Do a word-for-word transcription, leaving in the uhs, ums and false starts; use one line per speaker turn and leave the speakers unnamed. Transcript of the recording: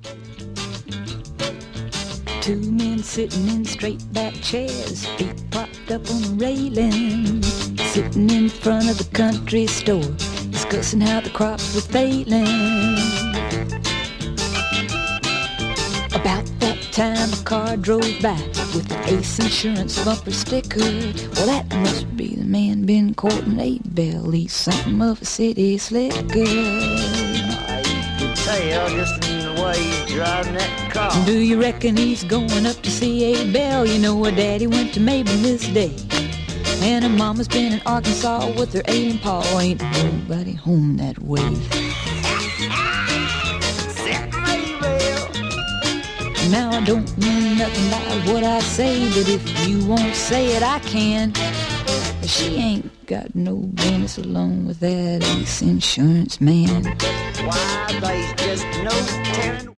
Two men sitting in straight back chairs, feet propped up on the railing, sitting in front of the country store, discussing how the crops were failing. About that time a car drove by with the Ace Insurance bumper sticker. Well, that must be the man been courting Abel. He's something of a city slicker.
I can tell just in the way he's driving that car.
Do you reckon he's going up to see Abel? You know her daddy went to Mabel this day, and her mama's been in Arkansas with her ailing paw. Ain't nobody home that way. Now I don't know nothing about what I say, but if you won't say it, I can. She ain't got no business alone with that Ace Insurance man.
Why, there's just no telling